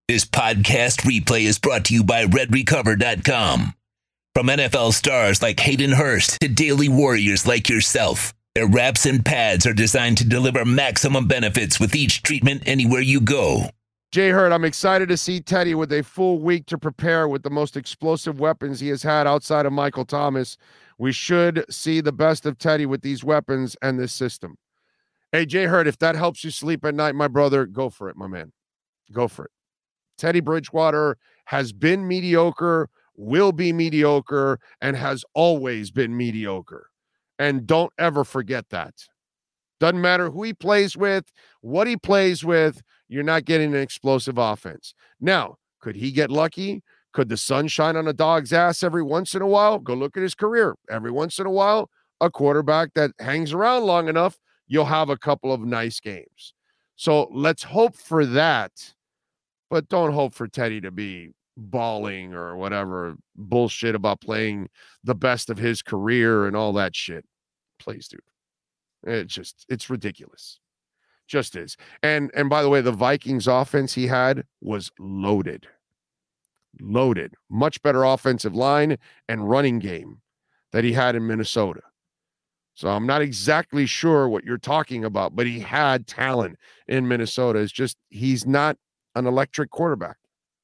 This podcast replay is brought to you by RedRecover.com. From NFL stars like Hayden Hurst to daily warriors like yourself, their wraps and pads are designed to deliver maximum benefits with each treatment anywhere you go. Jay Hurd, I'm excited to see Teddy with a full week to prepare with the most explosive weapons he has had outside of Michael Thomas. We should see the best of Teddy with these weapons and this system. Hey, Jay Hurd, if that helps you sleep at night, my brother, go for it, my man. Go for it. Teddy Bridgewater has been mediocre, will be mediocre, and has always been mediocre. And don't ever forget that. Doesn't matter who he plays with, what he plays with, you're not getting an explosive offense. Now, could he get lucky? Could the sun shine on a dog's ass every once in a while? Go look at his career. Every once in a while, a quarterback that hangs around long enough, you'll have a couple of nice games. So let's hope for that. But don't hope for Teddy to be balling or whatever bullshit about playing the best of his career and all that shit. Please, dude. It's ridiculous. Just is. And by the way, the Vikings offense he had was loaded. Loaded. Much better offensive line and running game that he had in Minnesota. So I'm not exactly sure what you're talking about, but he had talent in Minnesota. It's just he's not an electric quarterback.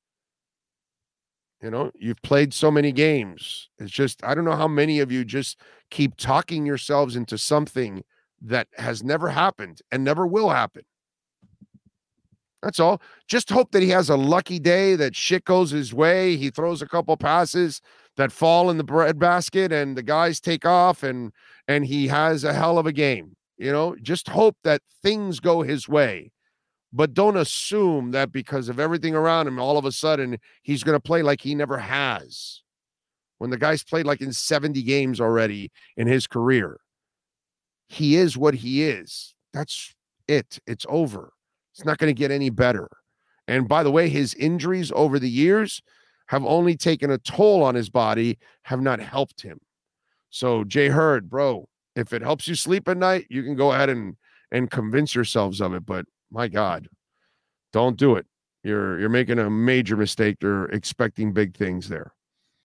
You know, you've played so many games. It's just, I don't know how many of you just keep talking yourselves into something that has never happened and never will happen. That's all. Just hope that he has a lucky day, that shit goes his way. He throws a couple passes that fall in the breadbasket and the guys take off and he has a hell of a game. You know, just hope that things go his way. But don't assume that because of everything around him, all of a sudden he's going to play like he never has. When the guy's played like in 70 games already in his career. He is what he is. That's it. It's over. It's not going to get any better. And by the way, his injuries over the years have only taken a toll on his body, have not helped him. So Jay Hurd, bro, if it helps you sleep at night, you can go ahead and convince yourselves of it. But my God, don't do it. You're making a major mistake. You're expecting big things there.